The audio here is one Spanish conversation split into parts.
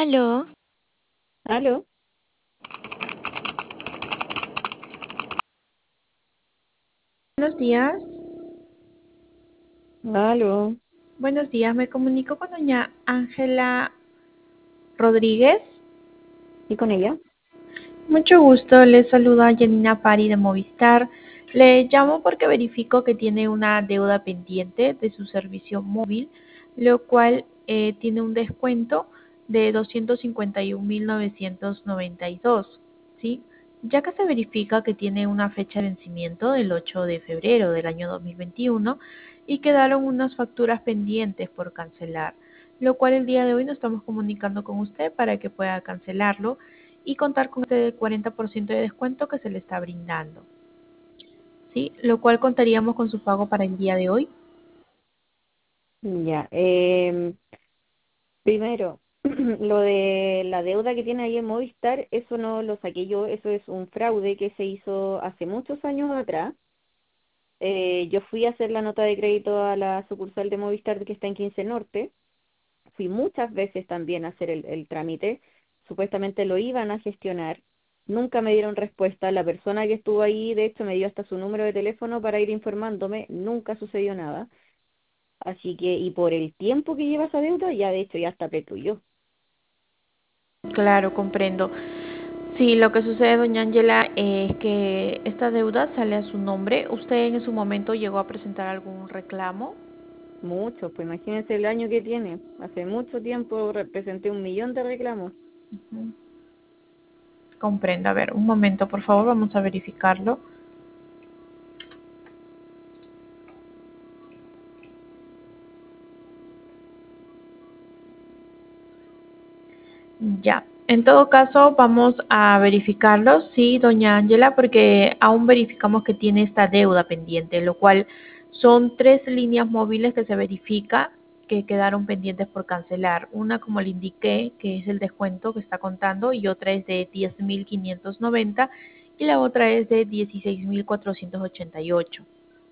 Aló, Aló, buenos días. aló, Buenos días, me comunico con doña Ángela Rodríguez. ¿y con ella? Mucho gusto, le saluda Janina Pari de Movistar. Le llamo porque verifico que tiene una deuda pendiente de su servicio móvil, lo cual tiene un descuento de 251.992, ¿sí? Ya que se verifica que tiene una fecha de vencimiento del 8 de febrero del año 2021 y quedaron unas facturas pendientes por cancelar, lo cual el día de hoy nos estamos comunicando con usted para que pueda cancelarlo y contar con este 40% de descuento que se le está brindando, ¿sí? Lo cual contaríamos con su pago para el día de hoy. Ya, primero, lo de la deuda que tiene ahí en Movistar, eso no lo saqué yo, eso es un fraude que se hizo hace muchos años atrás. Yo fui a hacer la nota de crédito a la sucursal de Movistar que está en 15 Norte, fui muchas veces también a hacer el trámite, supuestamente lo iban a gestionar, nunca me dieron respuesta, la persona que estuvo ahí, de hecho, me dio hasta su número de teléfono para ir informándome, nunca sucedió nada. Así que, y por el tiempo que lleva esa deuda, ya de hecho ya está yo. Claro, comprendo. Sí, lo que sucede, doña Ángela, es que esta deuda sale a su nombre. ¿Usted en su momento llegó a presentar algún reclamo? Mucho, pues imagínense el año que tiene. Hace mucho tiempo representé 1 millón de reclamos. Ujú. Comprendo. A ver, un momento, por favor, vamos a verificarlo. Ya. En todo caso, vamos a verificarlo, sí, doña Ángela, porque aún verificamos que tiene esta deuda pendiente, lo cual son 3 líneas móviles que se verifica que quedaron pendientes por cancelar. Una, como le indiqué, que es el descuento que está contando, y otra es de 10.590 y la otra es de 16.488.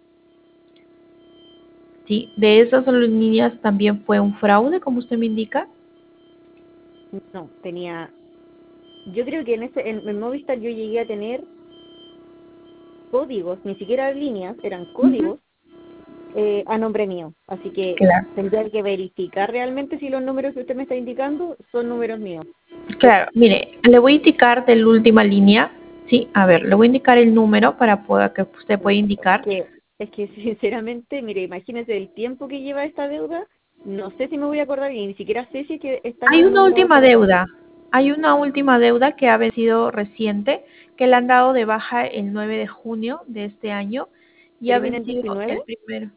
Sí, de esas líneas también fue un fraude, como usted me indica. No, tenía, yo creo que en Movistar yo llegué a tener códigos, ni siquiera líneas, eran Ujú. códigos a nombre mío. Así que Claro. tendría que verificar realmente si los números que usted me está indicando son números míos. Por- Claro, mire, le voy a indicar de la última línea, sí, a ver, le voy a indicar el número para que usted pueda Es indicar. que, es que sinceramente, mire, imagínese el tiempo que lleva esta deuda, no sé si me voy a acordar y ni siquiera sé si es que están Hay los una números última correctos. deuda, hay una última deuda que ha vencido reciente, que le han dado de baja el 9 de junio de este año y ha ¿Termina en vencido 19? el primero.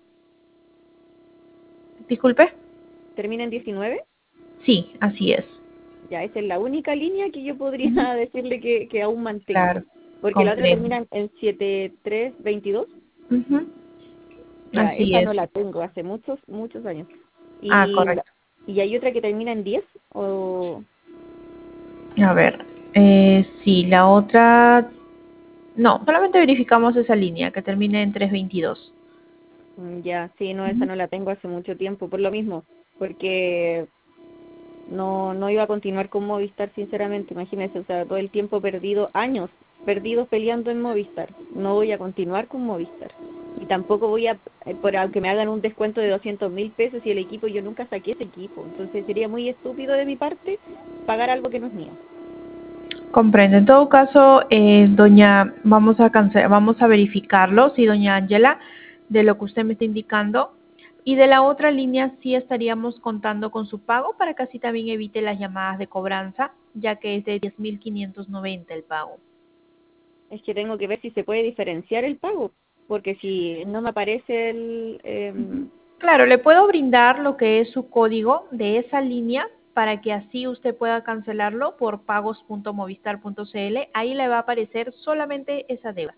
Disculpe. ¿Termina en 19? Sí, así es. Ya, esa es la única línea que yo podría Ujú. decirle que aún Claro, mantengo. Porque la otra comprendo. termina en 7322. Ujú. Ya, Así esa es. no la tengo hace muchos, muchos años. Ah, Y, correcto. y hay otra que termina en 10 o... A ver, sí, la otra, no, solamente verificamos esa línea que termina en 322. Ya, sí, no, esa Ujú. no la tengo hace mucho tiempo, por lo mismo. Porque no iba a continuar con Movistar, sinceramente, imagínese, o sea, todo el tiempo perdido, años perdidos peleando en Movistar. No voy a continuar con Movistar. Y tampoco voy a, aunque me hagan un descuento de 200.000 pesos y el equipo, yo nunca saqué ese equipo. Entonces sería muy estúpido de mi parte pagar algo que no es mío. Comprendo. En todo caso, doña, vamos a verificarlo, sí, doña Ángela, de lo que usted me está indicando. Y de la otra línea sí estaríamos contando con su pago para que así también evite las llamadas de cobranza, ya que es de 10.590 el pago. Es que tengo que ver si se puede diferenciar el pago, porque si no me aparece Ujú. Claro, le puedo brindar lo que es su código de esa línea para que así usted pueda cancelarlo por pagos.movistar.cl. Ahí le va a aparecer solamente esa deuda.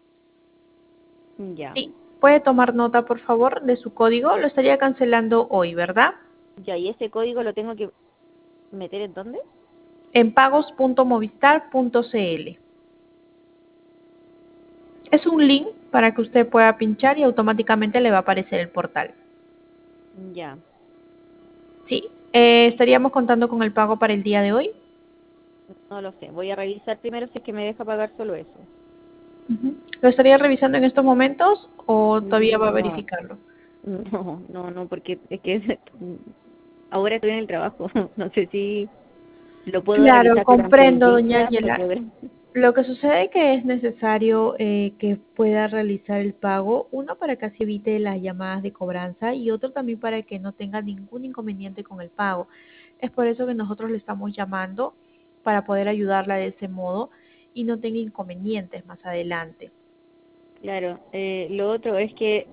ya, Sí, puede tomar nota, por favor, de su código. Lo estaría cancelando hoy, ¿verdad? ya, y ese código lo tengo que meter en dónde? En pagos.movistar.cl. Es un link para que usted pueda pinchar y automáticamente le va a aparecer el portal. Ya. ¿Sí? Estaríamos contando con el pago para el día de hoy. No lo sé. Voy a revisar primero si es que me deja pagar solo eso. Ujú. ¿Lo estaría revisando en estos momentos o todavía va a No, verificarlo? no, porque es que ahora estoy en el trabajo. No sé si lo puedo Claro, revisar durante el comprendo, doña día para Ángela. poder. Lo que sucede es que es necesario que pueda realizar el pago, uno para que así evite las llamadas de cobranza y otro también para que no tenga ningún inconveniente con el pago. Es por eso que nosotros le estamos llamando para poder ayudarla de ese modo y no tenga inconvenientes más adelante. Claro, lo otro es que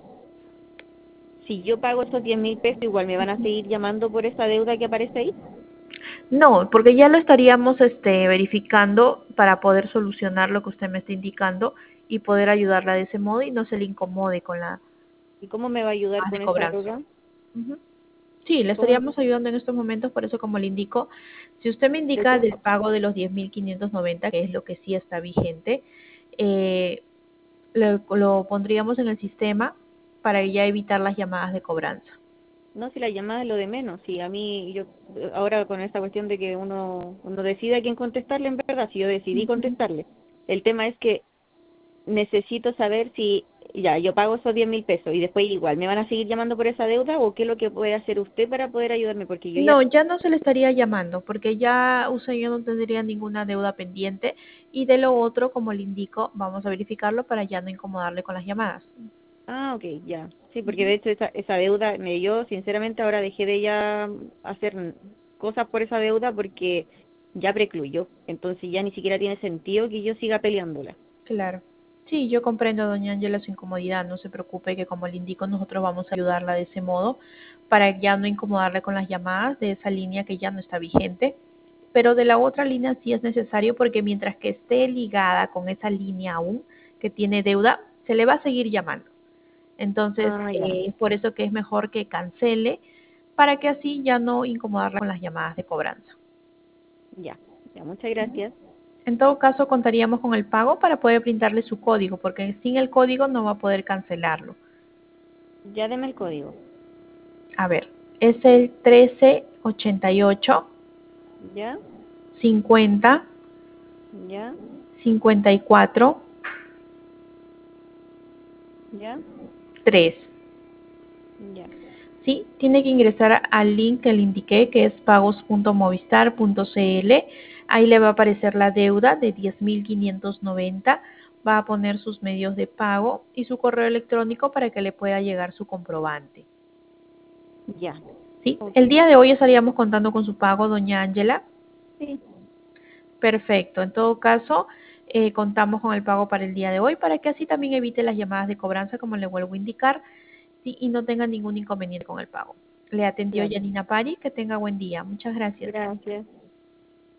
si yo pago esos 10.000 pesos, igual me van a seguir llamando por esa deuda que aparece ahí. No, porque ya lo estaríamos verificando para poder solucionar lo que usted me está indicando y poder ayudarla de ese modo y no se le incomode con la ¿Y cómo me va a ayudar más de con esa cobranza. deuda? Ujú. Sí, le ¿Cómo? estaríamos ayudando en estos momentos, por eso como le indico, si usted me indica del pago de los 10.590, que es lo que sí está vigente, eh, lo pondríamos en el sistema para ya evitar las llamadas de cobranza. No, si la llamada es lo de menos. Si a mí, yo ahora con esta cuestión de que uno decide a quién contestarle, en verdad, si yo decidí Ujú. contestarle. El tema es que necesito saber si ya yo pago esos 10.000 pesos y después igual me van a seguir llamando por esa deuda o qué es lo que puede hacer usted para poder ayudarme, porque yo ya. No, ya no se le estaría llamando porque ya usted ya no tendría ninguna deuda pendiente y de lo otro, como le indico, vamos a verificarlo para ya no incomodarle con las llamadas. Ah, ok, ya. Sí, porque Ujú. de hecho esa deuda, yo sinceramente ahora dejé de ya hacer cosas por esa deuda porque ya precluyó. Entonces ya ni siquiera tiene sentido que yo siga peleándola. Claro. Sí, yo comprendo, doña Ángela, su incomodidad. No se preocupe que como le indico, nosotros vamos a ayudarla de ese modo para ya no incomodarle con las llamadas de esa línea que ya no está vigente. Pero de la otra línea sí es necesario porque mientras que esté ligada con esa línea aún que tiene deuda, se le va a seguir llamando. Entonces, Ah, ya, es por eso que es mejor que cancele para que así ya no incomodarla con las llamadas de cobranza. ya, ya, muchas gracias. En todo caso, contaríamos con el pago para poder brindarle su código, porque sin el código no va a poder cancelarlo. Ya deme el código. A ver, es el 1388 Ya, 50 ya, 54 ya, 3. ya, Sí, tiene que ingresar al link que le indiqué, que es pagos.movistar.cl. Ahí le va a aparecer la deuda de 10.590. Va a poner sus medios de pago y su correo electrónico para que le pueda llegar su comprobante. ya. ¿Sí? Ok, El día de hoy estaríamos contando con su pago, doña Ángela. sí, Perfecto. En todo caso, contamos con el pago para el día de hoy para que así también evite las llamadas de cobranza, como le vuelvo a indicar, ¿sí? Y no tenga ningún inconveniente con el pago. Le atendió claro. Janina Pari. Que tenga buen día. Muchas gracias. Gracias.